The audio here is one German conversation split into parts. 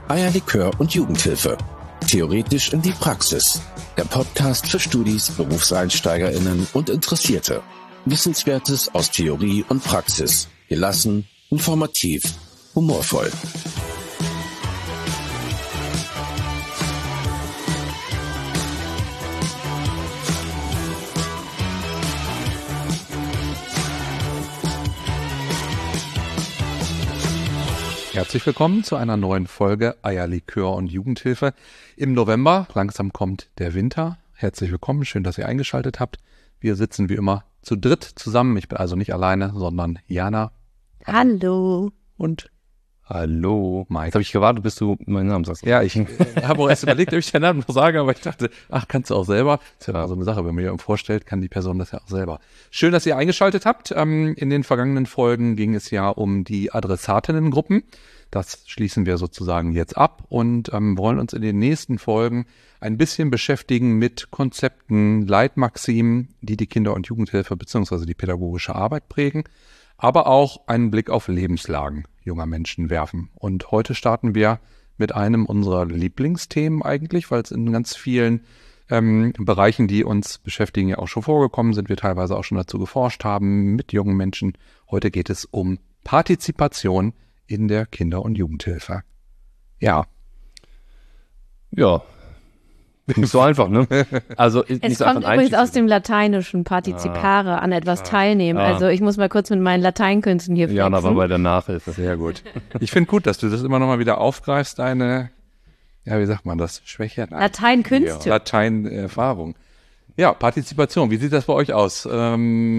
Eierlikör und Jugendhilfe. Theoretisch in die Praxis. Der Podcast für Studis, BerufseinsteigerInnen und Interessierte. Wissenswertes aus Theorie und Praxis. Gelassen, informativ, humorvoll. Herzlich willkommen zu einer neuen Folge Eierlikör und Jugendhilfe. Im November, langsam kommt der Winter. Herzlich willkommen, schön, dass ihr eingeschaltet habt. Wir sitzen wie immer zu dritt zusammen. Ich bin also nicht alleine, sondern Jana. Hallo. Und hallo. Mike. Jetzt habe ich gewartet, bis du meinen Namen sagst. Ja, ich habe auch erst überlegt, ob ich deinen Namen noch sage, aber ich dachte, ach, kannst du auch selber. Das ist ja so eine Sache, wenn man jemanden vorstellt, kann die Person das ja auch selber. Schön, dass ihr eingeschaltet habt. In den vergangenen Folgen ging es ja um die Adressatinnengruppen. Das schließen wir sozusagen jetzt ab und wollen uns in den nächsten Folgen ein bisschen beschäftigen mit Konzepten, Leitmaximen, die die Kinder- und Jugendhilfe bzw. die pädagogische Arbeit prägen, aber auch einen Blick auf Lebenslagen junger Menschen werfen. Und heute starten wir mit einem unserer Lieblingsthemen eigentlich, weil es in ganz vielen Bereichen, die uns beschäftigen, ja auch schon vorgekommen sind, wir teilweise auch schon dazu geforscht haben mit jungen Menschen. Heute geht es um Partizipation in der Kinder- und Jugendhilfe. Ja. Ja. Nicht so einfach, ne? Also es kommt übrigens aus dem Lateinischen Partizipare, an etwas teilnehmen. Also ich muss mal kurz mit meinen Lateinkünsten hier flexen. Jana war bei der Nachhilfe. Sehr gut. Ich finde gut, dass du das immer noch mal wieder aufgreifst, deine, ja, wie sagt man das, Schwäche? Lateinkünste. Latein-Erfahrung. Ja, Partizipation, wie sieht das bei euch aus? Lass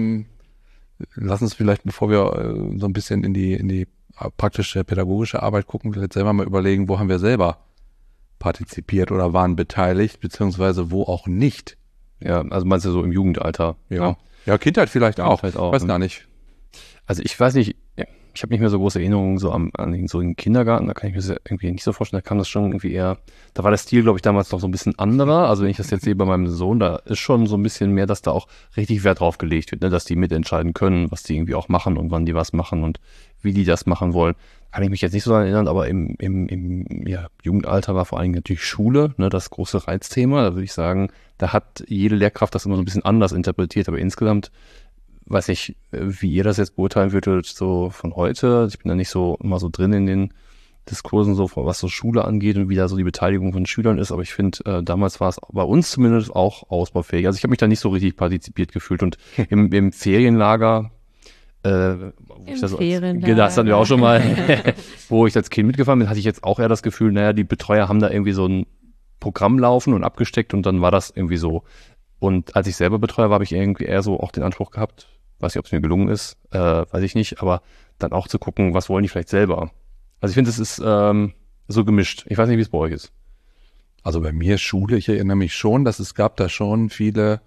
uns vielleicht, bevor wir so ein bisschen in die praktische pädagogische Arbeit gucken, vielleicht selber mal überlegen, wo haben wir selber partizipiert oder waren beteiligt, beziehungsweise wo auch nicht. Ja, also meinst du so im Jugendalter? Ja, Kindheit vielleicht auch. Weiß gar nicht. Also ich weiß nicht, ich habe nicht mehr so große Erinnerungen so an so den Kindergarten, da kann ich mir das irgendwie nicht so vorstellen, da kam das schon irgendwie eher, da war der Stil, glaube ich, damals noch so ein bisschen anderer, also wenn ich das jetzt sehe bei meinem Sohn, da ist schon so ein bisschen mehr, dass da auch richtig Wert drauf gelegt wird, ne? Dass die mitentscheiden können, was die irgendwie auch machen und wann die was machen und wie die das machen wollen. Kann ich mich jetzt nicht so daran erinnern, aber im Jugendalter war vor allem natürlich Schule, ne, das große Reizthema, da würde ich sagen, da hat jede Lehrkraft das immer so ein bisschen anders interpretiert, aber insgesamt weiß ich, wie ihr das jetzt beurteilen würdet, so von heute. Ich bin da nicht so immer so drin in den Diskursen, so was so Schule angeht und wie da so die Beteiligung von Schülern ist. Aber ich finde, damals war es bei uns zumindest auch ausbaufähig. Also ich habe mich da nicht so richtig partizipiert gefühlt. Und im Ferienlager, das hatten wir auch schon mal, wo ich als Kind mitgefahren bin, hatte ich jetzt auch eher das Gefühl, naja, die Betreuer haben da irgendwie so ein Programm laufen und abgesteckt und dann war das irgendwie so. Und als ich selber Betreuer war, habe ich irgendwie eher so auch den Anspruch gehabt, weiß nicht, ob es mir gelungen ist, weiß ich nicht, aber dann auch zu gucken, was wollen die vielleicht selber. Also ich finde, es ist so gemischt. Ich weiß nicht, wie es bei euch ist. Also bei mir Schule, ich erinnere mich schon, dass es gab da schon viele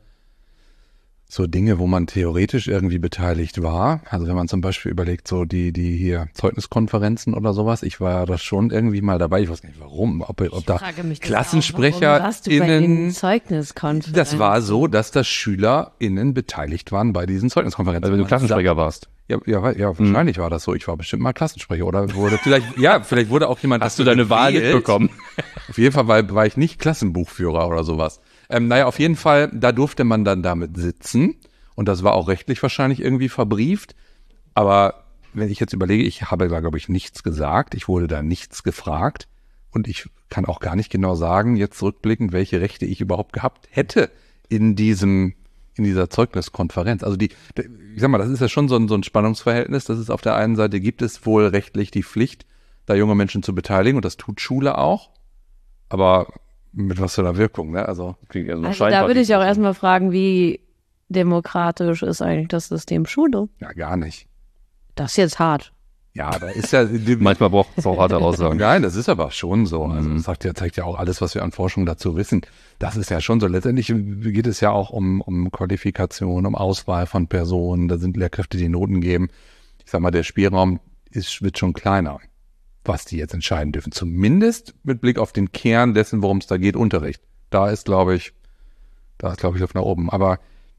so Dinge, wo man theoretisch irgendwie beteiligt war. Also wenn man zum Beispiel überlegt, so die hier Zeugniskonferenzen oder sowas, ich war da schon irgendwie mal dabei. Ich weiß gar nicht warum, ob da KlassensprecherInnen, Zeugniskonferenzen. Das war so, dass da SchülerInnen beteiligt waren bei diesen Zeugniskonferenzen. Also wenn du Klassensprecher warst. Ja, wahrscheinlich war das so. Ich war bestimmt mal Klassensprecher oder wurde vielleicht wurde auch jemand. Hast du deine Wahl mitbekommen? Auf jeden Fall war ich nicht Klassenbuchführer oder sowas. Auf jeden Fall, da durfte man dann damit sitzen und das war auch rechtlich wahrscheinlich irgendwie verbrieft. Aber wenn ich jetzt überlege, ich habe da, glaube ich, nichts gesagt. Ich wurde da nichts gefragt und ich kann auch gar nicht genau sagen, jetzt rückblickend, welche Rechte ich überhaupt gehabt hätte in dieser Zeugniskonferenz. Also ich sag mal, das ist ja schon so ein Spannungsverhältnis. Das ist auf der einen Seite gibt es wohl rechtlich die Pflicht, da junge Menschen zu beteiligen und das tut Schule auch. Aber mit was für einer Wirkung, ne? Also da würde ich auch erstmal fragen, wie demokratisch ist eigentlich das System Schule? Ja, gar nicht. Das ist jetzt hart. Ja, da ist ja manchmal braucht es auch harte Aussagen. Nein, das ist aber schon so. Also das zeigt ja auch alles, was wir an Forschung dazu wissen. Das ist ja schon so. Letztendlich geht es ja auch um Qualifikation, um Auswahl von Personen. Da sind Lehrkräfte, die Noten geben. Ich sag mal, der Spielraum wird schon kleiner, was die jetzt entscheiden dürfen. Zumindest mit Blick auf den Kern dessen, worum es da geht, Unterricht. Da ist, glaube ich, Luft nach oben. Aber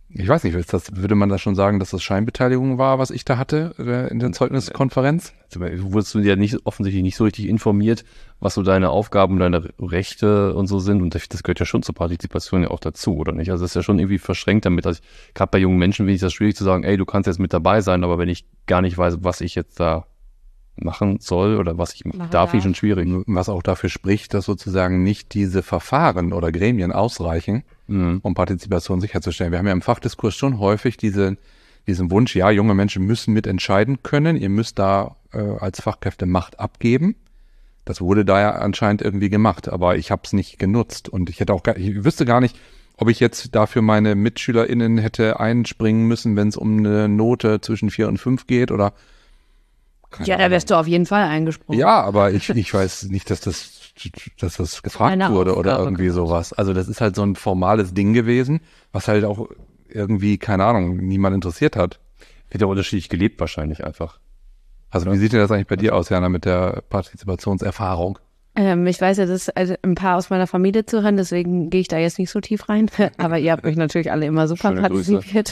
Ich weiß nicht, würde man da schon sagen, dass das Scheinbeteiligung war, was ich da hatte in der Zeugniskonferenz? Wurdest du ja offensichtlich nicht so richtig informiert, was so deine Aufgaben und deine Rechte und so sind. Und das gehört ja schon zur Partizipation ja auch dazu, oder nicht? Also das ist ja schon irgendwie verschränkt damit. Also gerade bei jungen Menschen finde ich das schwierig zu sagen, ey, du kannst jetzt mit dabei sein, aber wenn ich gar nicht weiß, was ich jetzt da machen soll oder was ich darf, ist schon schwierig. Was auch dafür spricht, dass sozusagen nicht diese Verfahren oder Gremien ausreichen, um Partizipation sicherzustellen. Wir haben ja im Fachdiskurs schon häufig diesen Wunsch, ja, junge Menschen müssen mitentscheiden können, ihr müsst da als Fachkräfte Macht abgeben. Das wurde da ja anscheinend irgendwie gemacht, aber ich habe es nicht genutzt und ich wüsste gar nicht, ob ich jetzt dafür meine MitschülerInnen hätte einspringen müssen, wenn es um eine Note zwischen 4 und 5 geht oder ja, da wärst du auf jeden Fall eingesprungen. Ja, aber ich weiß nicht, dass das gefragt wurde oder irgendwie sowas. Also das ist halt so ein formales Ding gewesen, was halt auch irgendwie, keine Ahnung, niemand interessiert hat. Wird ja unterschiedlich gelebt wahrscheinlich einfach. Also wie sieht denn das eigentlich bei dir aus, Jana, mit der Partizipationserfahrung? Ich weiß ja, dass also ein paar aus meiner Familie zuhören, deswegen gehe ich da jetzt nicht so tief rein. Aber ihr habt euch natürlich alle immer super partizipiert.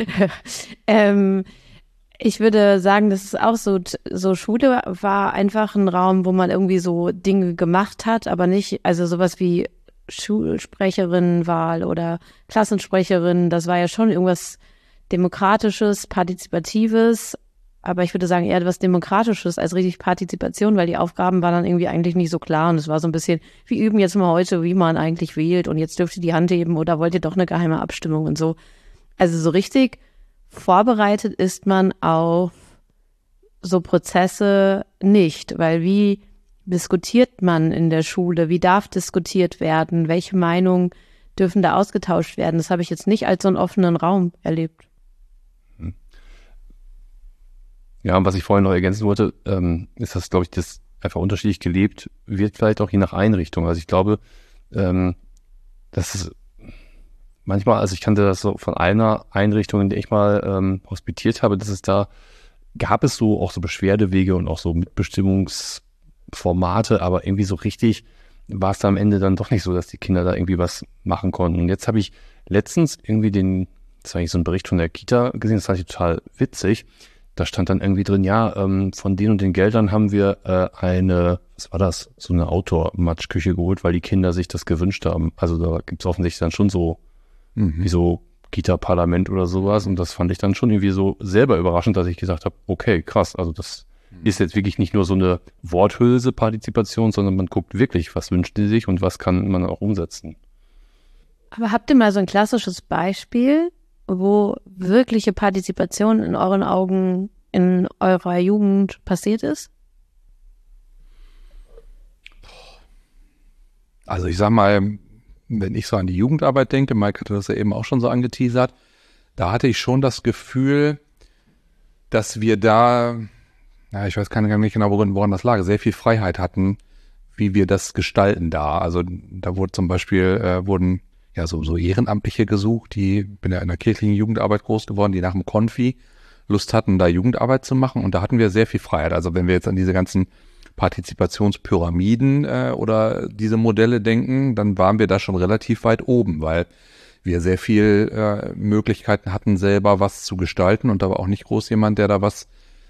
Ich würde sagen, das ist auch so Schule war einfach ein Raum, wo man irgendwie so Dinge gemacht hat, aber nicht, also sowas wie Schulsprecherinnenwahl oder Klassensprecherin, das war ja schon irgendwas Demokratisches, Partizipatives, aber ich würde sagen eher etwas Demokratisches als richtig Partizipation, weil die Aufgaben waren dann irgendwie eigentlich nicht so klar und es war so ein bisschen, wir üben jetzt mal heute, wie man eigentlich wählt und jetzt dürft ihr die Hand heben oder wollt ihr doch eine geheime Abstimmung und so. Also so richtig vorbereitet ist man auf so Prozesse nicht, weil wie diskutiert man in der Schule, wie darf diskutiert werden, welche Meinungen dürfen da ausgetauscht werden, das habe ich jetzt nicht als so einen offenen Raum erlebt. Ja, und was ich vorhin noch ergänzen wollte, ist das, glaube ich, das einfach unterschiedlich gelebt wird, vielleicht auch je nach Einrichtung. Also ich glaube, das ist manchmal, also ich kannte das so von einer Einrichtung, in der ich mal hospitiert habe, gab es so auch so Beschwerdewege und auch so Mitbestimmungsformate, aber irgendwie so richtig war es da am Ende dann doch nicht so, dass die Kinder da irgendwie was machen konnten. Und jetzt habe ich letztens irgendwie das war eigentlich so ein Bericht von der Kita gesehen, das fand ich total witzig. Da stand dann irgendwie drin, ja, von den und den Geldern haben wir was war das, so eine Outdoor-Matschküche geholt, weil die Kinder sich das gewünscht haben. Also da gibt es offensichtlich dann schon so wie so Kita-Parlament oder sowas. Und das fand ich dann schon irgendwie so selber überraschend, dass ich gesagt habe, okay, krass, also das ist jetzt wirklich nicht nur so eine Worthülse Partizipation, sondern man guckt wirklich, was wünscht die sich und was kann man auch umsetzen. Aber habt ihr mal so ein klassisches Beispiel, wo wirkliche Partizipation in euren Augen in eurer Jugend passiert ist? Also ich sag mal, wenn ich so an die Jugendarbeit denke, Mike hatte das ja eben auch schon so angeteasert, da hatte ich schon das Gefühl, dass wir da, ich weiß gar nicht genau, woran das lag, sehr viel Freiheit hatten, wie wir das gestalten da. Also da wurde zum Beispiel, wurden ja so Ehrenamtliche gesucht, bin ja in der kirchlichen Jugendarbeit groß geworden, die nach dem Konfi Lust hatten, da Jugendarbeit zu machen und da hatten wir sehr viel Freiheit. Also wenn wir jetzt an diese ganzen Partizipationspyramiden oder diese Modelle denken, dann waren wir da schon relativ weit oben, weil wir sehr viel Möglichkeiten hatten, selber was zu gestalten und da war auch nicht groß jemand, der da was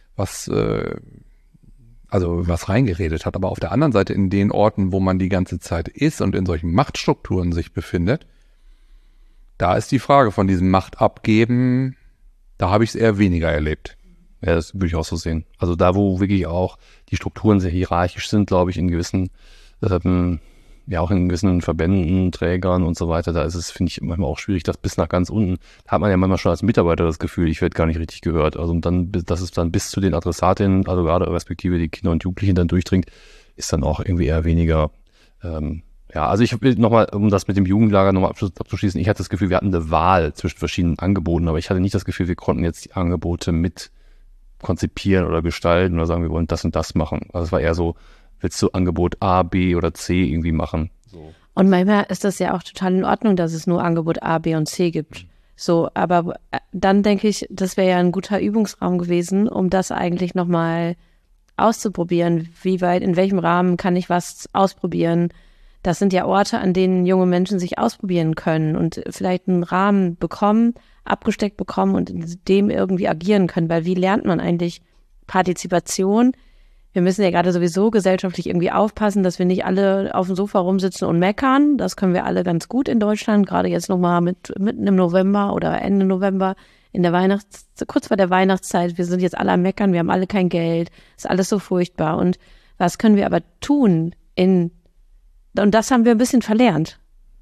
reingeredet hat. Aber auf der anderen Seite in den Orten, wo man die ganze Zeit ist und in solchen Machtstrukturen sich befindet, da ist die Frage von diesem Machtabgeben, da habe ich es eher weniger erlebt. Ja, das würde ich auch so sehen. Also da, wo wirklich auch die Strukturen sehr hierarchisch sind, glaube ich, in gewissen, auch in gewissen Verbänden, Trägern und so weiter, da ist es, finde ich, manchmal auch schwierig, das bis nach ganz unten, da hat man ja manchmal schon als Mitarbeiter das Gefühl, ich werde gar nicht richtig gehört. Also und dann, dass es dann bis zu den Adressatinnen, also gerade respektive die Kinder und Jugendlichen dann durchdringt, ist dann auch irgendwie eher weniger, also ich will nochmal, um das mit dem Jugendlager nochmal abzuschließen, ich hatte das Gefühl, wir hatten eine Wahl zwischen verschiedenen Angeboten, aber ich hatte nicht das Gefühl, wir konnten jetzt die Angebote mit konzipieren oder gestalten oder sagen, wir wollen das und das machen. Also es war eher so, willst du Angebot A, B oder C irgendwie machen? So. Und manchmal ist das ja auch total in Ordnung, dass es nur Angebot A, B und C gibt. So, aber dann denke ich, das wäre ja ein guter Übungsraum gewesen, um das eigentlich nochmal auszuprobieren. Wie weit, in welchem Rahmen kann ich was ausprobieren? Das sind ja Orte, an denen junge Menschen sich ausprobieren können und vielleicht einen Rahmen bekommen, abgesteckt bekommen und in dem irgendwie agieren können. Weil wie lernt man eigentlich Partizipation? Wir müssen ja gerade sowieso gesellschaftlich irgendwie aufpassen, dass wir nicht alle auf dem Sofa rumsitzen und meckern. Das können wir alle ganz gut in Deutschland, gerade jetzt nochmal mitten im November oder Ende November in der kurz vor der Weihnachtszeit. Wir sind jetzt alle am Meckern, wir haben alle kein Geld, ist alles so furchtbar. Und was können wir aber tun und das haben wir ein bisschen verlernt.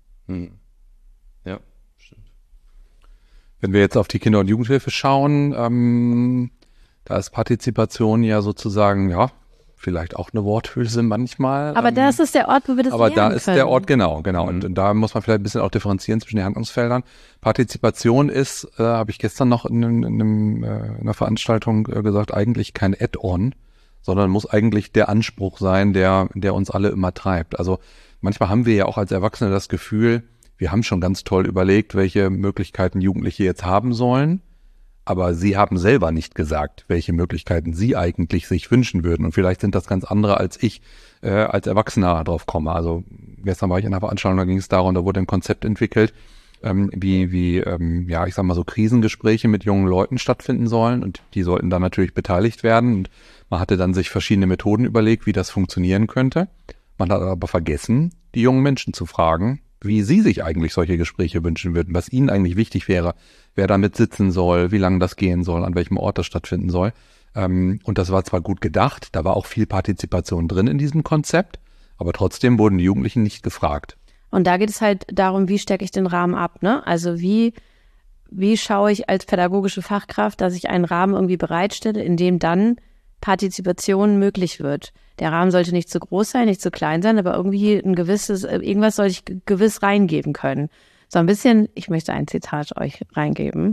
Ja, stimmt. Wenn wir jetzt auf die Kinder- und Jugendhilfe schauen, da ist Partizipation ja sozusagen, ja, vielleicht auch eine Worthülse manchmal. Aber das ist der Ort, wo wir das lernen können. Aber da ist der Ort, genau. Und da muss man vielleicht ein bisschen auch differenzieren zwischen den Handlungsfeldern. Partizipation ist, habe ich gestern noch in einer Veranstaltung gesagt, eigentlich kein Add-on, sondern muss eigentlich der Anspruch sein, der uns alle immer treibt. Also manchmal haben wir ja auch als Erwachsene das Gefühl, wir haben schon ganz toll überlegt, welche Möglichkeiten Jugendliche jetzt haben sollen. Aber sie haben selber nicht gesagt, welche Möglichkeiten sie eigentlich sich wünschen würden. Und vielleicht sind das ganz andere, als ich als Erwachsener drauf komme. Also gestern war ich in einer Veranstaltung, da ging es darum, da wurde ein Konzept entwickelt, wie ich sag mal so Krisengespräche mit jungen Leuten stattfinden sollen. Und die sollten dann natürlich beteiligt werden. Und man hatte dann sich verschiedene Methoden überlegt, wie das funktionieren könnte. Man hat aber vergessen, die jungen Menschen zu fragen, wie sie sich eigentlich solche Gespräche wünschen würden, was ihnen eigentlich wichtig wäre, wer damit sitzen soll, wie lange das gehen soll, an welchem Ort das stattfinden soll. Und das war zwar gut gedacht, da war auch viel Partizipation drin in diesem Konzept, aber trotzdem wurden die Jugendlichen nicht gefragt. Und da geht es halt darum, wie stecke ich den Rahmen ab, ne? Also wie schaue ich als pädagogische Fachkraft, dass ich einen Rahmen irgendwie bereitstelle, in dem dann Partizipation möglich wird. Der Rahmen sollte nicht zu groß sein, nicht zu klein sein, aber irgendwie irgendwas sollte ich gewiss reingeben können. So ein bisschen, ich möchte ein Zitat euch reingeben.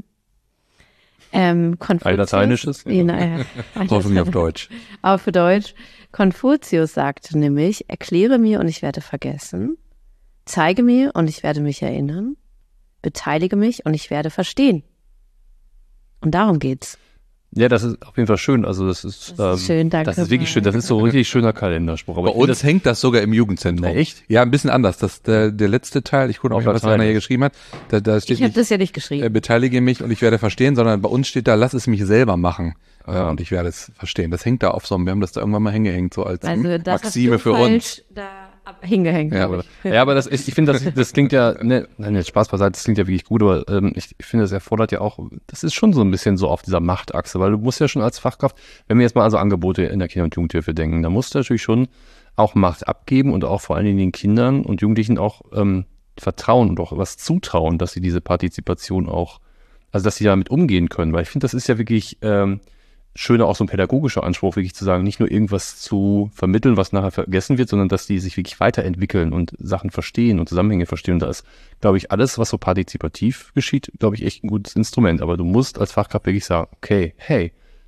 Ein lateinisches? Hoffentlich auf Deutsch. Auf Deutsch. Konfuzius sagte nämlich, erkläre mir und ich werde vergessen, zeige mir und ich werde mich erinnern, beteilige mich und ich werde verstehen. Und darum geht's. Ja, das ist auf jeden Fall schön. Also das ist schön, danke. Das ist wirklich schön. Das ist so ein richtig schöner Kalenderspruch. Aber bei uns hängt das sogar im Jugendzentrum. Na, echt? Ja, ein bisschen anders. Das der letzte Teil, ich gucke noch, was einer hier geschrieben hat. Da steht ich habe das ja nicht geschrieben. Beteilige mich und ich werde verstehen, sondern bei uns steht da, lass es mich selber machen und ich werde es verstehen. Das hängt da auf so einem, wir haben das da irgendwann mal hingehängt, so als Maxime für uns. Hingehängt. Ja, aber ich finde, das klingt ja, jetzt Spaß beiseite, das klingt ja wirklich gut, aber ich finde, das erfordert ja auch, das ist schon so ein bisschen so auf dieser Machtachse, weil du musst ja schon als Fachkraft, wenn wir jetzt mal also Angebote in der Kinder- und Jugendhilfe denken, da musst du natürlich schon auch Macht abgeben und auch vor allen Dingen den Kindern und Jugendlichen auch vertrauen und auch was zutrauen, dass sie diese Partizipation auch, also dass sie damit umgehen können, weil ich finde, das ist ja wirklich schöner auch so ein pädagogischer Anspruch, wirklich zu sagen, nicht nur irgendwas zu vermitteln, was nachher vergessen wird, sondern dass die sich wirklich weiterentwickeln und Sachen verstehen und Zusammenhänge verstehen. Und da ist, glaube ich, alles, was so partizipativ geschieht, glaube ich, echt ein gutes Instrument. Aber du musst als Fachkraft wirklich sagen, okay, hey,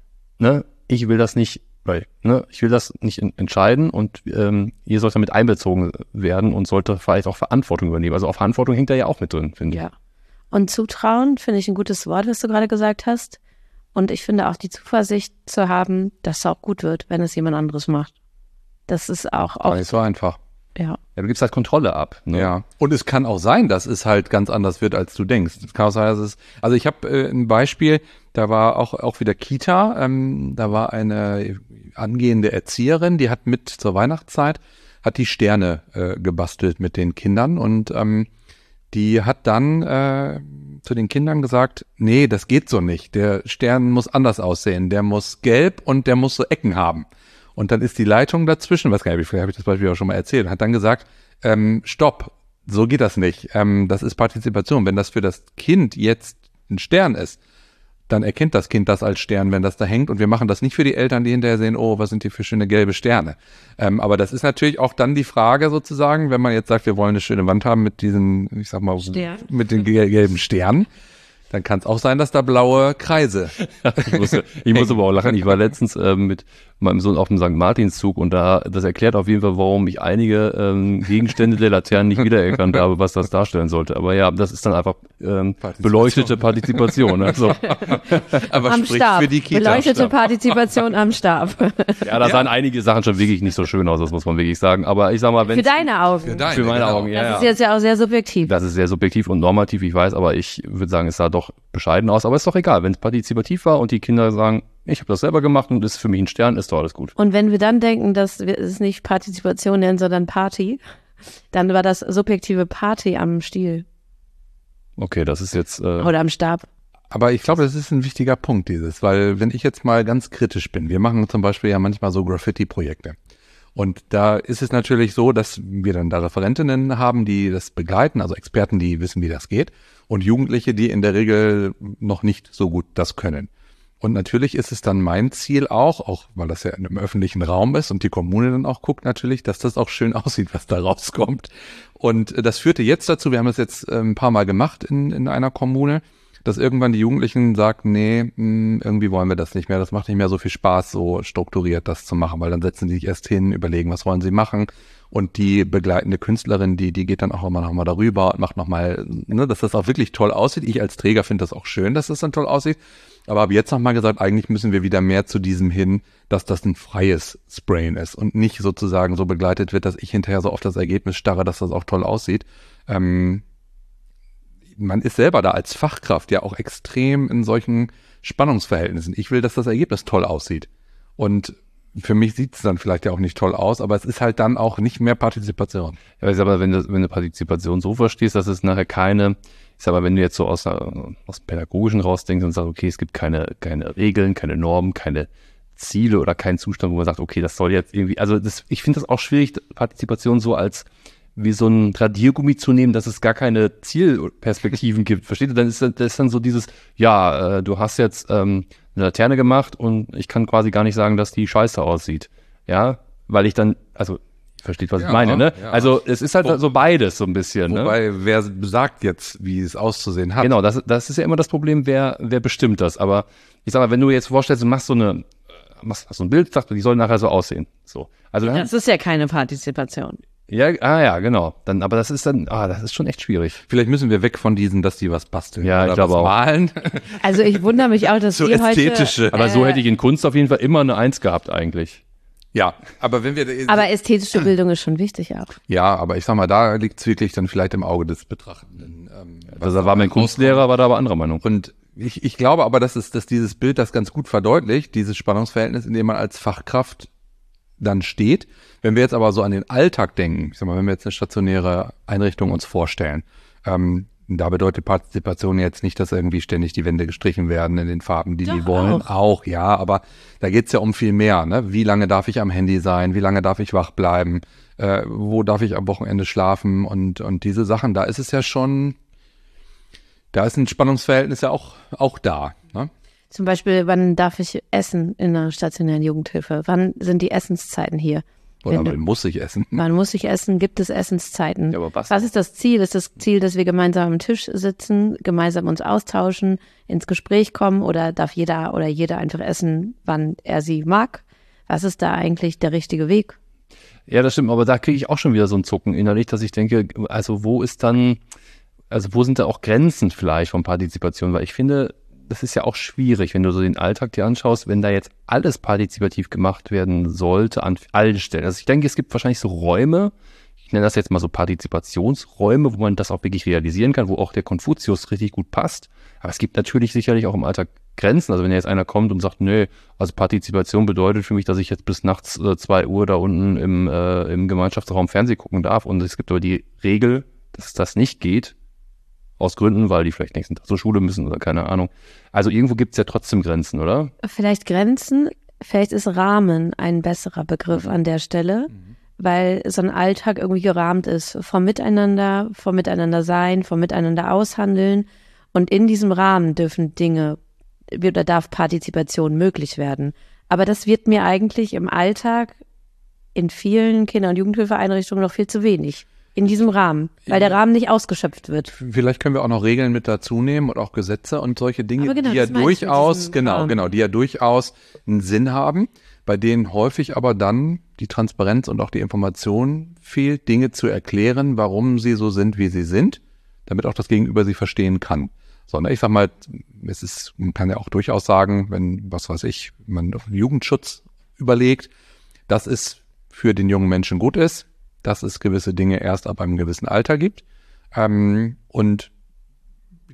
ich will das nicht, ich will das nicht entscheiden und ihr sollt damit einbezogen werden und sollte vielleicht auch Verantwortung übernehmen. Also auf Verantwortung hängt da ja auch mit drin, finde ich. Ja. Und Zutrauen finde ich ein gutes Wort, was du gerade gesagt hast. Und ich finde auch die Zuversicht zu haben, dass es auch gut wird, wenn es jemand anderes macht. Das ist auch oft. Nicht so einfach. Ja. Ja, du gibst halt Kontrolle ab. Ne? Ja. Und es kann auch sein, dass es halt ganz anders wird, als du denkst. Es kann auch sein, dass es, also ich habe ein Beispiel, da war auch wieder Kita, da war eine angehende Erzieherin, die hat zur Weihnachtszeit, hat die Sterne gebastelt mit den Kindern und die hat dann zu den Kindern gesagt, nee, das geht so nicht. Der Stern muss anders aussehen. Der muss gelb und der muss so Ecken haben. Und dann ist die Leitung dazwischen, weiß gar nicht, vielleicht habe ich das Beispiel auch schon mal erzählt, hat dann gesagt, stopp, so geht das nicht. Das ist Partizipation. Wenn das für das Kind jetzt ein Stern ist, dann erkennt das Kind das als Stern, wenn das da hängt. Und wir machen das nicht für die Eltern, die hinterher sehen, oh, was sind die für schöne gelbe Sterne. Aber das ist natürlich auch dann die Frage sozusagen, wenn man jetzt sagt, wir wollen eine schöne Wand haben mit diesen, ich sag mal, mit den gelben Sternen, dann kann es auch sein, dass da blaue Kreise. Ich muss aber auch lachen. Ich war letztens mit meinem Sohn auf dem St. Martinszug und das erklärt auf jeden Fall, warum ich einige Gegenstände der Laternen nicht wiedererkannt habe, was das darstellen sollte. Aber ja, das ist dann einfach beleuchtete Partizipation. Also. Aber am spricht Stab. Für die Kita. Beleuchtete Partizipation am Stab. Ja, da sahen einige Sachen schon wirklich nicht so schön aus, das muss man wirklich sagen. Aber ich sag mal, wenn für deine Augen. Für meine Augen, ja. Das ist jetzt ja auch sehr subjektiv. Das ist sehr subjektiv und normativ, ich weiß, aber ich würde sagen, es sah doch bescheiden aus, aber ist doch egal, wenn es partizipativ war und die Kinder sagen, ich habe das selber gemacht und das ist für mich ein Stern, ist doch alles gut. Und wenn wir dann denken, dass wir es nicht Partizipation nennen, sondern Party, dann war das subjektive Party am Stiel Okay, das ist jetzt... oder am Stab. Aber ich glaube, das ist ein wichtiger Punkt, weil wenn ich jetzt mal ganz kritisch bin, wir machen zum Beispiel ja manchmal so Graffiti-Projekte. Und da ist es natürlich so, dass wir dann da Referentinnen haben, die das begleiten, also Experten, die wissen, wie das geht, und Jugendliche, die in der Regel noch nicht so gut das können. Und natürlich ist es dann mein Ziel auch weil das ja in einem öffentlichen Raum ist und die Kommune dann auch guckt natürlich, dass das auch schön aussieht, was da rauskommt. Und das führte jetzt dazu, wir haben das jetzt ein paar Mal gemacht in einer Kommune, dass irgendwann die Jugendlichen sagen, nee, irgendwie wollen wir das nicht mehr, das macht nicht mehr so viel Spaß, so strukturiert das zu machen, weil dann setzen die sich erst hin, überlegen, was wollen sie machen, und die begleitende Künstlerin, die geht dann auch immer noch mal darüber und macht nochmal, dass das auch wirklich toll aussieht. Ich als Träger finde das auch schön, dass das dann toll aussieht, aber habe jetzt nochmal gesagt, eigentlich müssen wir wieder mehr zu diesem hin, dass das ein freies Sprayen ist und nicht sozusagen so begleitet wird, dass ich hinterher so auf das Ergebnis starre, dass das auch toll aussieht. Man ist selber da als Fachkraft ja auch extrem in solchen Spannungsverhältnissen. Ich will, dass das Ergebnis toll aussieht. Und für mich sieht es dann vielleicht ja auch nicht toll aus, aber es ist halt dann auch nicht mehr Partizipation. Ja, ich sag mal, wenn du Partizipation so verstehst, dass es nachher keine, ich sag mal, wenn du jetzt so aus dem Pädagogischen rausdenkst und sagst, okay, es gibt keine Regeln, keine Normen, keine Ziele oder keinen Zustand, wo man sagt, okay, das soll jetzt irgendwie, also ich finde das auch schwierig, Partizipation so als wie so ein Radiergummi zu nehmen, dass es gar keine Zielperspektiven gibt. Versteht ihr? Das ist dann so dieses, du hast jetzt eine Laterne gemacht und ich kann quasi gar nicht sagen, dass die scheiße aussieht. Ja, weil ich dann, also, versteht, was ich meine, ne? Ja. Also, es ist halt so beides so ein bisschen, ne? Wobei, wer sagt jetzt, wie es auszusehen hat? Genau, das ist ja immer das Problem, wer bestimmt das. Aber ich sag mal, wenn du jetzt vorstellst, du machst so ein Bild, sagst du, die soll nachher so aussehen. So. Also Das ist ja keine Partizipation. Ja, genau. Aber das ist schon echt schwierig. Vielleicht müssen wir weg von diesen, dass die was basteln. Ja, ich oder glaube was auch. malen. Also ich wundere mich auch, dass So ihr heute... ästhetische. Aber so hätte ich in Kunst auf jeden Fall immer eine 1 gehabt eigentlich. Ja, aber wenn wir... Aber ästhetische Bildung ist schon wichtig auch. Ja, aber ich sag mal, da liegt es wirklich dann vielleicht im Auge des Betrachtenden. Also da war mein Kunstlehrer, war da aber anderer Meinung. Und ich glaube aber, dass dieses Bild das ganz gut verdeutlicht, dieses Spannungsverhältnis, in dem man als Fachkraft dann steht. Wenn wir jetzt aber so an den Alltag denken, ich sag mal, wenn wir jetzt eine stationäre Einrichtung uns vorstellen, da bedeutet Partizipation jetzt nicht, dass irgendwie ständig die Wände gestrichen werden in den Farben, die wollen. Auch, ja, aber da geht's ja um viel mehr. Ne? Wie lange darf ich am Handy sein? Wie lange darf ich wach bleiben? Wo darf ich am Wochenende schlafen? Und diese Sachen, da ist es ja schon, da ist ein Spannungsverhältnis ja auch da. Ne? Zum Beispiel, wann darf ich essen in einer stationären Jugendhilfe? Wann sind die Essenszeiten hier? Oder wann muss ich essen? Wann muss ich essen? Gibt es Essenszeiten? Ja, aber was ist das Ziel? Ist das Ziel, dass wir gemeinsam am Tisch sitzen, gemeinsam uns austauschen, ins Gespräch kommen, oder darf jeder oder jede einfach essen, wann er sie mag? Was ist da eigentlich der richtige Weg? Ja, das stimmt, aber da kriege ich auch schon wieder so ein Zucken innerlich, dass ich denke, also wo sind da auch Grenzen vielleicht von Partizipation? Weil ich finde, das ist ja auch schwierig, wenn du so den Alltag dir anschaust, wenn da jetzt alles partizipativ gemacht werden sollte an allen Stellen. Also ich denke, es gibt wahrscheinlich so Räume, ich nenne das jetzt mal so Partizipationsräume, wo man das auch wirklich realisieren kann, wo auch der Konfuzius richtig gut passt. Aber es gibt natürlich sicherlich auch im Alltag Grenzen. Also wenn jetzt einer kommt und sagt, nö, also Partizipation bedeutet für mich, dass ich jetzt bis nachts 2 Uhr da unten im Gemeinschaftsraum Fernsehen gucken darf, und es gibt aber die Regel, dass das nicht geht, aus Gründen, weil die vielleicht nächsten Tag zur Schule müssen oder keine Ahnung. Also irgendwo gibt es ja trotzdem Grenzen, oder? Vielleicht Grenzen, vielleicht ist Rahmen ein besserer Begriff an der Stelle, weil so ein Alltag irgendwie gerahmt ist vom Miteinander sein, vom Miteinander aushandeln, und in diesem Rahmen darf Partizipation möglich werden. Aber das wird mir eigentlich im Alltag in vielen Kinder- und Jugendhilfeeinrichtungen noch viel zu wenig. In diesem Rahmen, weil der Rahmen nicht ausgeschöpft wird. Vielleicht können wir auch noch Regeln mit dazu nehmen und auch Gesetze und solche Dinge, Genau, die ja das meine ich mit durchaus, diesem Rahmen. die ja durchaus einen Sinn haben, bei denen häufig aber dann die Transparenz und auch die Information fehlt, Dinge zu erklären, warum sie so sind, wie sie sind, damit auch das Gegenüber sie verstehen kann. Sondern ich sag mal, man kann ja auch durchaus sagen, wenn, man auf Jugendschutz überlegt, dass es für den jungen Menschen gut ist, dass es gewisse Dinge erst ab einem gewissen Alter gibt. Und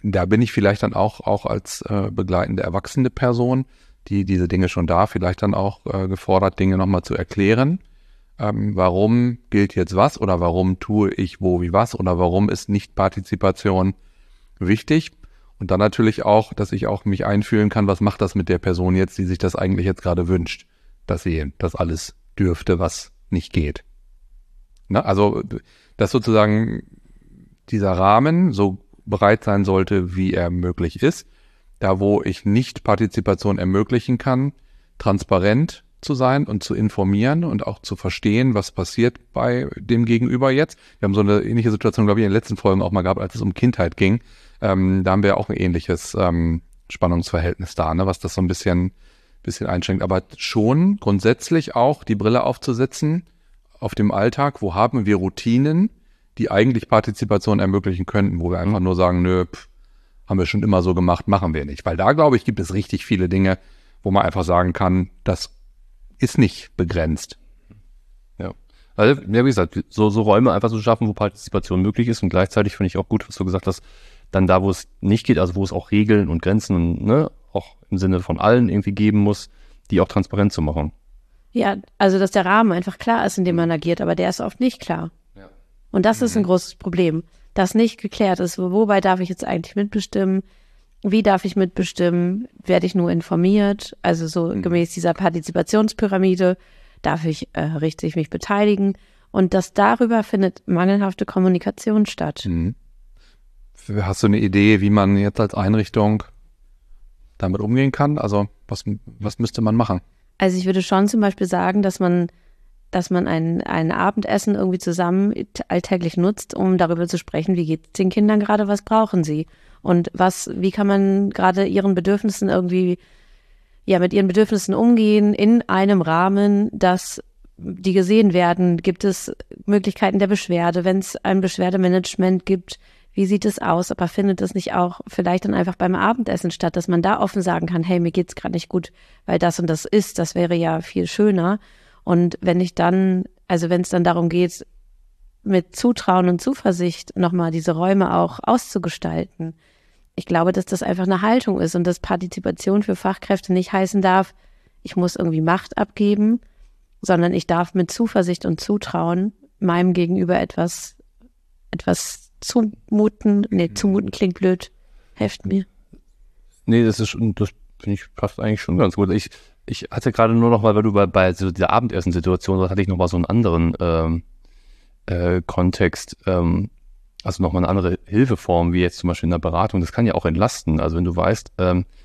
da bin ich vielleicht dann auch als begleitende erwachsene Person, die diese Dinge schon vielleicht dann auch gefordert, Dinge nochmal zu erklären. Warum gilt jetzt was oder warum tue ich wo wie was oder warum ist Nichtpartizipation wichtig? Und dann natürlich auch, dass ich auch mich einfühlen kann, was macht das mit der Person jetzt, die sich das eigentlich jetzt gerade wünscht, dass sie das alles dürfte, was nicht geht. Na, also, dass sozusagen dieser Rahmen so bereit sein sollte, wie er möglich ist, da wo ich nicht Partizipation ermöglichen kann, transparent zu sein und zu informieren und auch zu verstehen, was passiert bei dem Gegenüber jetzt. Wir haben so eine ähnliche Situation, glaube ich, in den letzten Folgen auch mal gehabt, als es um Kindheit ging. Da haben wir auch ein ähnliches Spannungsverhältnis da, ne, was das so ein bisschen einschränkt. Aber schon grundsätzlich auch die Brille aufzusetzen auf dem Alltag, wo haben wir Routinen, die eigentlich Partizipation ermöglichen könnten, wo wir einfach nur sagen, nö, haben wir schon immer so gemacht, machen wir nicht. Weil da, glaube ich, gibt es richtig viele Dinge, wo man einfach sagen kann, das ist nicht begrenzt. Ja. Also, ja, wie gesagt, so Räume einfach zu schaffen, wo Partizipation möglich ist und gleichzeitig finde ich auch gut, was du gesagt hast, dann da, wo es nicht geht, also wo es auch Regeln und Grenzen und, ne, auch im Sinne von allen irgendwie geben muss, die auch transparent zu machen. Ja, also dass der Rahmen einfach klar ist, in dem man agiert, aber der ist oft nicht klar. Ja. Und das ist ein großes Problem, das nicht geklärt ist. Wobei darf ich jetzt eigentlich mitbestimmen? Wie darf ich mitbestimmen? Werde ich nur informiert? Also so gemäß dieser Partizipationspyramide richte ich mich beteiligen? Und darüber findet mangelhafte Kommunikation statt. Mhm. Hast du eine Idee, wie man jetzt als Einrichtung damit umgehen kann? Also was müsste man machen? Also ich würde schon zum Beispiel sagen, dass man ein Abendessen irgendwie zusammen alltäglich nutzt, um darüber zu sprechen, wie geht es den Kindern gerade, was brauchen sie? Und wie kann man gerade ihren Bedürfnissen irgendwie, ja, mit ihren Bedürfnissen umgehen in einem Rahmen, dass die gesehen werden? Gibt es Möglichkeiten der Beschwerde, wenn es ein Beschwerdemanagement gibt? Wie sieht es aus? Aber findet es nicht auch vielleicht dann einfach beim Abendessen statt, dass man da offen sagen kann, hey, mir geht's gerade nicht gut, weil das und das ist, das wäre ja viel schöner. Und wenn es dann darum geht, mit Zutrauen und Zuversicht nochmal diese Räume auch auszugestalten, ich glaube, dass das einfach eine Haltung ist und dass Partizipation für Fachkräfte nicht heißen darf, ich muss irgendwie Macht abgeben, sondern ich darf mit Zuversicht und Zutrauen meinem Gegenüber etwas zumuten. Nee, zumuten klingt blöd. Helft mir. Nee, das finde ich passt eigentlich schon ganz gut. Ich hatte gerade nur noch mal, weil du bei so dieser Abendessen-Situation, da hatte ich noch mal so einen anderen Kontext, also noch mal eine andere Hilfeform, wie jetzt zum Beispiel in der Beratung. Das kann ja auch entlasten. Also wenn du weißt,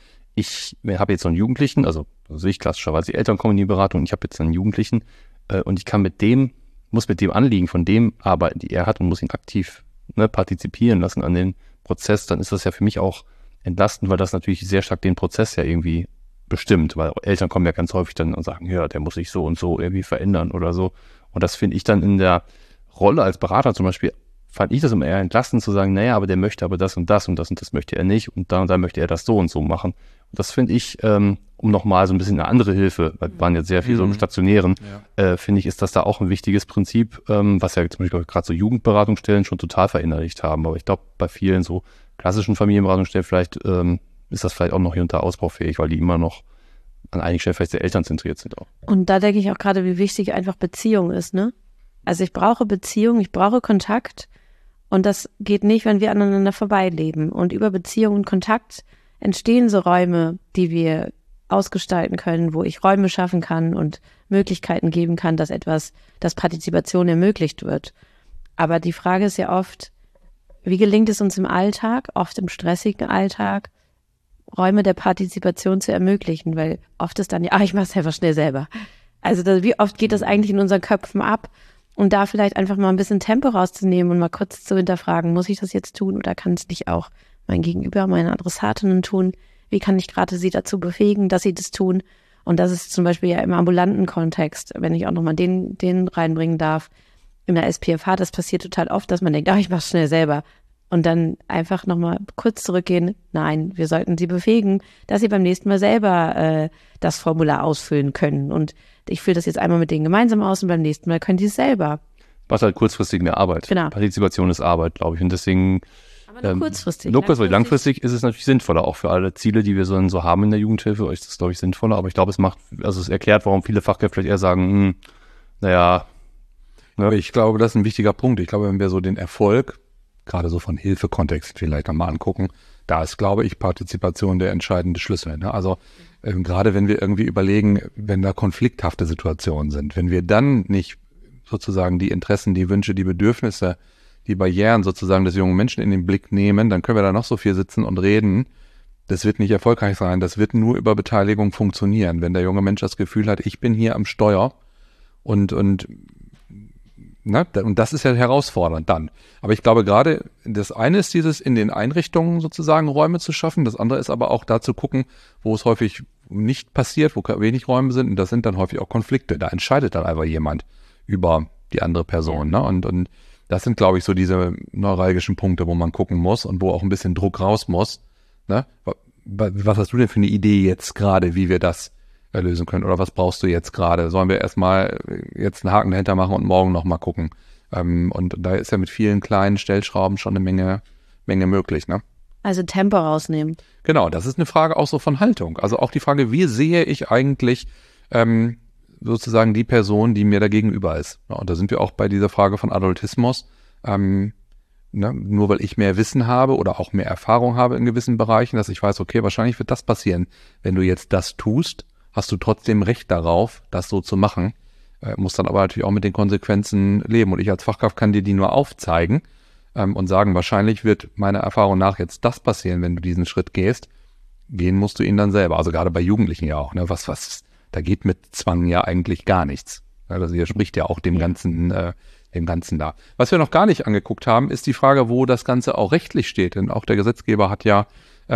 ich habe jetzt so einen Jugendlichen, also ich klassischerweise, die Eltern kommen in die Beratung, ich habe jetzt einen Jugendlichen und ich kann muss mit dem Anliegen von dem arbeiten, die er hat und muss ihn aktiv partizipieren lassen an den Prozess, dann ist das ja für mich auch entlastend, weil das natürlich sehr stark den Prozess ja irgendwie bestimmt, weil Eltern kommen ja ganz häufig dann und sagen, ja, der muss sich so und so irgendwie verändern oder so. Und das finde ich dann in der Rolle als Berater zum Beispiel, fand ich das immer eher entlastend zu sagen, naja, aber der möchte aber das und das und das und das möchte er nicht und da möchte er das so und so machen. Und das finde ich, um nochmal so ein bisschen eine andere Hilfe, weil wir waren jetzt sehr viel so im Stationären, finde ich, ist das da auch ein wichtiges Prinzip, was ja zum Beispiel gerade so Jugendberatungsstellen schon total verinnerlicht haben. Aber ich glaube, bei vielen so klassischen Familienberatungsstellen vielleicht ist das vielleicht auch noch hier und da ausbaufähig, weil die immer noch an einigen Stellen vielleicht sehr elternzentriert sind auch. Und da denke ich auch gerade, wie wichtig einfach Beziehung ist, ne? Also ich brauche Beziehung, ich brauche Kontakt und das geht nicht, wenn wir aneinander vorbeileben. Und über Beziehung und Kontakt entstehen so Räume, die wir ausgestalten können, wo ich Räume schaffen kann und Möglichkeiten geben kann, dass Partizipation ermöglicht wird. Aber die Frage ist ja oft, wie gelingt es uns im Alltag, oft im stressigen Alltag, Räume der Partizipation zu ermöglichen, weil oft ist dann ich mache es einfach schnell selber. Also wie oft geht das eigentlich in unseren Köpfen ab? Und da vielleicht einfach mal ein bisschen Tempo rauszunehmen und mal kurz zu hinterfragen, muss ich das jetzt tun oder kann es nicht auch mein Gegenüber, meine Adressatinnen tun? Wie kann ich gerade sie dazu befähigen, dass sie das tun? Und das ist zum Beispiel ja im ambulanten Kontext, wenn ich auch nochmal den reinbringen darf, in der SPFH, das passiert total oft, dass man denkt, ich mache es schnell selber. Und dann einfach nochmal kurz zurückgehen. Nein, wir sollten sie befähigen, dass sie beim nächsten Mal selber das Formular ausfüllen können. Und ich fülle das jetzt einmal mit denen gemeinsam aus und beim nächsten Mal können sie es selber. Was halt kurzfristig mehr Arbeit. Genau. Partizipation ist Arbeit, glaube ich. Und deswegen Aber nur kurzfristig. Nur kurzfristig. Langfristig ist es natürlich sinnvoller, auch für alle Ziele, die wir so haben in der Jugendhilfe, ist das, glaube ich, sinnvoller. Aber ich glaube, es erklärt, warum viele Fachkräfte vielleicht eher sagen, naja. Ne? Ich glaube, das ist ein wichtiger Punkt. Ich glaube, wenn wir so den Erfolg, gerade so von Hilfekontext vielleicht nochmal angucken, da ist, glaube ich, Partizipation der entscheidende Schlüssel. Ne? Also gerade wenn wir irgendwie überlegen, wenn da konflikthafte Situationen sind, wenn wir dann nicht sozusagen die Interessen, die Wünsche, die Bedürfnisse, die Barrieren sozusagen des jungen Menschen in den Blick nehmen, dann können wir da noch so viel sitzen und reden. Das wird nicht erfolgreich sein. Das wird nur über Beteiligung funktionieren. Wenn der junge Mensch das Gefühl hat, ich bin hier am Steuer und das ist ja herausfordernd dann. Aber ich glaube gerade, das eine ist dieses in den Einrichtungen sozusagen Räume zu schaffen. Das andere ist aber auch da zu gucken, wo es häufig nicht passiert, wo wenig Räume sind. Und das sind dann häufig auch Konflikte. Da entscheidet dann einfach jemand über die andere Person. Ne? Und das sind, glaube ich, so diese neuralgischen Punkte, wo man gucken muss und wo auch ein bisschen Druck raus muss. Ne? Was hast du denn für eine Idee jetzt gerade, wie wir das lösen können? Oder was brauchst du jetzt gerade? Sollen wir erstmal jetzt einen Haken dahinter machen und morgen nochmal gucken? Und da ist ja mit vielen kleinen Stellschrauben schon eine Menge möglich. Ne? Also Tempo rausnehmen. Genau, das ist eine Frage auch so von Haltung. Also auch die Frage, wie sehe ich eigentlich sozusagen die Person, die mir da gegenüber ist. Ja, und da sind wir auch bei dieser Frage von Adultismus. Nur weil ich mehr Wissen habe oder auch mehr Erfahrung habe in gewissen Bereichen, dass ich weiß, okay, wahrscheinlich wird das passieren. Wenn du jetzt das tust, hast du trotzdem Recht darauf, das so zu machen. Muss dann aber natürlich auch mit den Konsequenzen leben. Und ich als Fachkraft kann dir die nur aufzeigen und sagen, wahrscheinlich wird meiner Erfahrung nach jetzt das passieren, wenn du diesen Schritt gehst. Gehen musst du ihn dann selber. Also gerade bei Jugendlichen ja auch. Ne? Da geht mit Zwang ja eigentlich gar nichts. Das widerspricht ja auch dem Ganzen da. Was wir noch gar nicht angeguckt haben, ist die Frage, wo das Ganze auch rechtlich steht. Denn auch der Gesetzgeber hat ja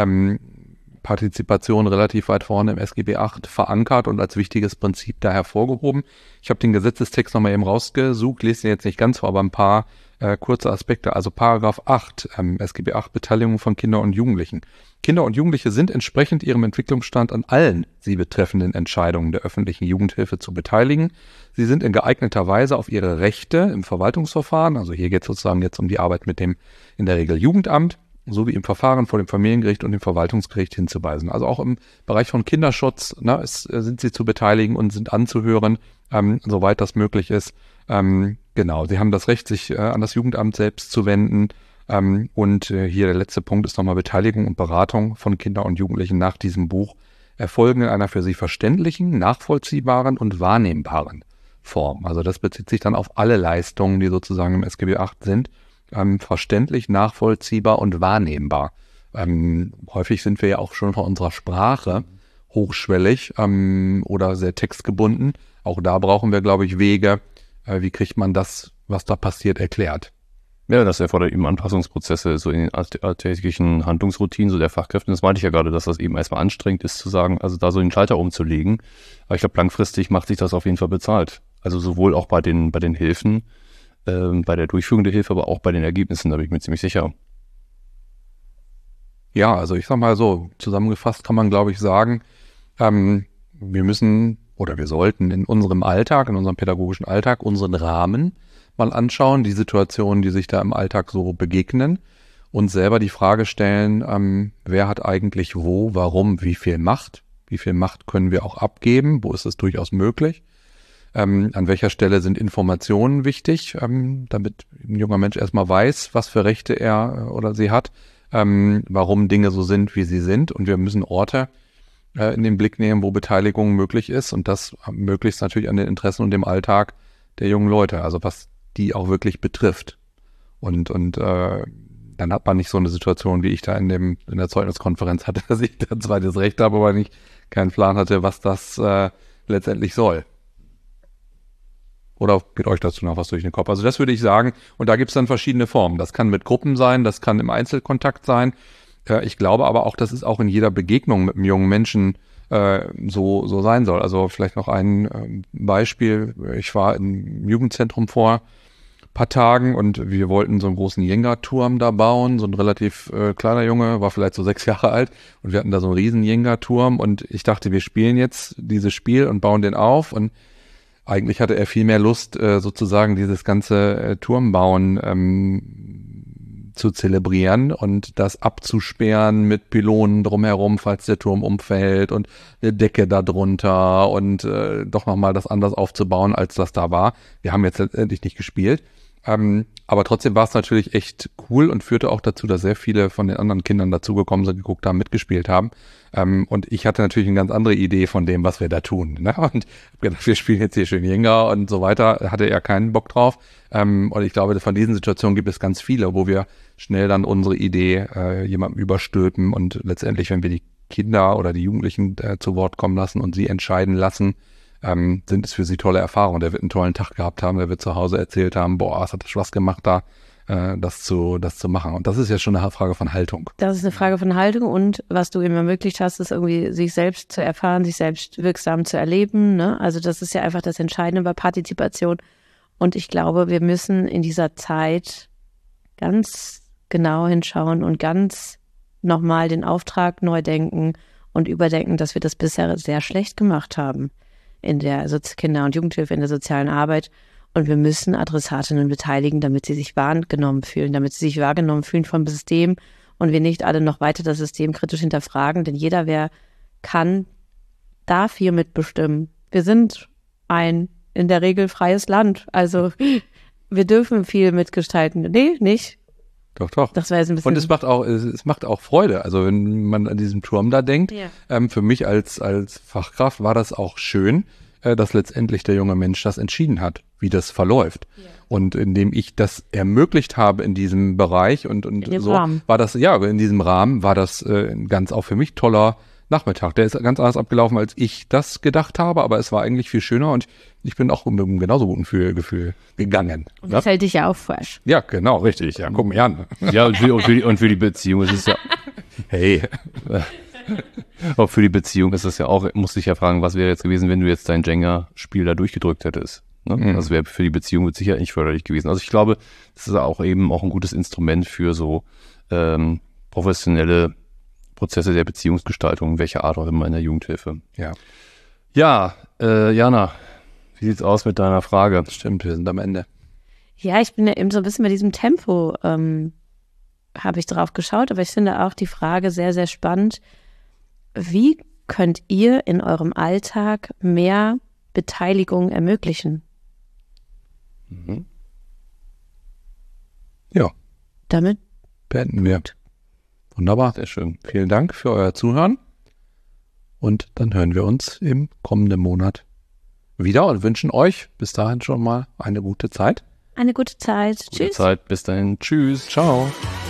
Partizipation relativ weit vorne im SGB VIII verankert und als wichtiges Prinzip da hervorgehoben. Ich habe den Gesetzestext nochmal eben rausgesucht, lese den jetzt nicht ganz vor, aber ein paar kurze Aspekte. Also Paragraph 8 SGB VIII, Beteiligung von Kindern und Jugendlichen. Kinder und Jugendliche sind entsprechend ihrem Entwicklungsstand an allen sie betreffenden Entscheidungen der öffentlichen Jugendhilfe zu beteiligen. Sie sind in geeigneter Weise auf ihre Rechte im Verwaltungsverfahren, also hier geht es sozusagen jetzt um die Arbeit mit dem in der Regel Jugendamt, sowie im Verfahren vor dem Familiengericht und dem Verwaltungsgericht hinzuweisen. Also auch im Bereich von Kinderschutz sind sie zu beteiligen und sind anzuhören, soweit das möglich ist. Genau, sie haben das Recht, sich an das Jugendamt selbst zu wenden. Und hier der letzte Punkt ist nochmal Beteiligung und Beratung von Kindern und Jugendlichen nach diesem Buch erfolgen in einer für sie verständlichen, nachvollziehbaren und wahrnehmbaren Form. Also das bezieht sich dann auf alle Leistungen, die sozusagen im SGB VIII sind. Verständlich, nachvollziehbar und wahrnehmbar. Häufig sind wir ja auch schon von unserer Sprache hochschwellig oder sehr textgebunden. Auch da brauchen wir, glaube ich, Wege. Wie kriegt man das, was da passiert, erklärt? Ja, das erfordert eben Anpassungsprozesse so in den alltäglichen Handlungsroutinen so der Fachkräfte. Das meinte ich ja gerade, dass das eben erstmal anstrengend ist zu sagen, also da so den Schalter umzulegen. Aber ich glaube, langfristig macht sich das auf jeden Fall bezahlt. Also sowohl auch bei den Hilfen, bei der Durchführung der Hilfe, aber auch bei den Ergebnissen, da bin ich mir ziemlich sicher. Ja, also ich sag mal so, zusammengefasst kann man, glaube ich, sagen, wir müssen oder wir sollten in unserem Alltag, in unserem pädagogischen Alltag, unseren Rahmen mal anschauen, die Situationen, die sich da im Alltag so begegnen und selber die Frage stellen, wer hat eigentlich wo, warum, wie viel Macht können wir auch abgeben, wo ist es durchaus möglich, an welcher Stelle sind Informationen wichtig, damit ein junger Mensch erstmal weiß, was für Rechte er oder sie hat, warum Dinge so sind, wie sie sind, und wir müssen Orte in den Blick nehmen, wo Beteiligung möglich ist und das möglichst natürlich an den Interessen und dem Alltag der jungen Leute, also was die auch wirklich betrifft. Und dann hat man nicht so eine Situation, wie ich da in der Zeugniskonferenz hatte, dass ich da zwar das Recht habe, aber nicht keinen Plan hatte, was das letztendlich soll. Oder geht euch dazu noch was durch den Kopf? Also das würde ich sagen. Und da gibt es dann verschiedene Formen. Das kann mit Gruppen sein, das kann im Einzelkontakt sein. Ich glaube aber auch, dass es auch in jeder Begegnung mit einem jungen Menschen so sein soll. Also vielleicht noch ein Beispiel. Ich war im Jugendzentrum vor ein paar Tagen und wir wollten so einen großen Jenga-Turm da bauen. So ein relativ kleiner Junge, war vielleicht so 6 Jahre alt. Und wir hatten da so einen riesen Jenga-Turm und ich dachte, wir spielen jetzt dieses Spiel und bauen den auf. Und eigentlich hatte er viel mehr Lust, sozusagen dieses ganze Turmbauen zu zelebrieren und das abzusperren mit Pylonen drumherum, falls der Turm umfällt und eine Decke da drunter und doch nochmal das anders aufzubauen, als das da war. Wir haben jetzt letztendlich nicht gespielt. Aber trotzdem war es natürlich echt cool und führte auch dazu, dass sehr viele von den anderen Kindern dazugekommen sind, geguckt haben, mitgespielt haben. Und ich hatte natürlich eine ganz andere Idee von dem, was wir da tun. Ne? Und hab gedacht, wir spielen jetzt hier schön Jenga und so weiter. Hatte er keinen Bock drauf. Und ich glaube, von diesen Situationen gibt es ganz viele, wo wir schnell dann unsere Idee jemandem überstülpen und letztendlich, wenn wir die Kinder oder die Jugendlichen zu Wort kommen lassen und sie entscheiden lassen, sind es für sie tolle Erfahrungen. Der wird einen tollen Tag gehabt haben, der wird zu Hause erzählt haben, boah, es hat Spaß gemacht, da das zu machen. Und das ist ja schon eine Frage von Haltung. Das ist eine Frage von Haltung und was du ihm ermöglicht hast, ist irgendwie sich selbst zu erfahren, sich selbst wirksam zu erleben. Ne? Also das ist ja einfach das Entscheidende bei Partizipation. Und ich glaube, wir müssen in dieser Zeit ganz genau hinschauen und ganz nochmal den Auftrag neu denken und überdenken, dass wir das bisher sehr schlecht gemacht haben in der Kinder- und Jugendhilfe, in der sozialen Arbeit. Und wir müssen Adressatinnen beteiligen, damit sie sich wahrgenommen fühlen, vom System und wir nicht alle noch weiter das System kritisch hinterfragen. Denn jeder, wer kann, darf hier mitbestimmen. Wir sind ein in der Regel freies Land. Also wir dürfen viel mitgestalten. Nee, nicht. Doch. Das war jetzt ein bisschen. Und es macht auch Freude. Also wenn man an diesen Turm da denkt, für mich als Fachkraft war das auch schön, dass letztendlich der junge Mensch das entschieden hat, wie das verläuft. Ja. Und indem ich das ermöglicht habe in diesem Bereich und so Rahmen. War das, in diesem Rahmen war das ganz auch für mich toller Nachmittag. Der ist ganz anders abgelaufen, als ich das gedacht habe, aber es war eigentlich viel schöner und ich bin auch mit einem genauso guten Gefühl gegangen. Und das hält dich ja auch fresh. Ja, genau, richtig. Ja, guck mich an. Ja, und für die Beziehung ist es ja... Hey. Auch für die Beziehung ist es ja auch, musste ich ja fragen, was wäre jetzt gewesen, wenn du jetzt dein Jenga-Spiel da durchgedrückt hättest. Ne? Mhm. Das wäre für die Beziehung mit Sicherheit nicht förderlich gewesen. Also ich glaube, das ist auch eben auch ein gutes Instrument für so professionelle Prozesse der Beziehungsgestaltung, welcher Art auch immer in der Jugendhilfe. Ja, Jana, wie sieht's aus mit deiner Frage? Stimmt, wir sind am Ende. Ja, ich bin ja eben so ein bisschen bei diesem Tempo habe ich drauf geschaut, aber ich finde auch die Frage sehr, sehr spannend. Wie könnt ihr in eurem Alltag mehr Beteiligung ermöglichen? Mhm. Ja. Damit beenden wir. Wunderbar. Sehr schön. Vielen Dank für euer Zuhören. Und dann hören wir uns im kommenden Monat wieder und wünschen euch bis dahin schon mal eine gute Zeit. Eine gute Zeit. Gute Zeit. Bis dahin. Tschüss. Ciao.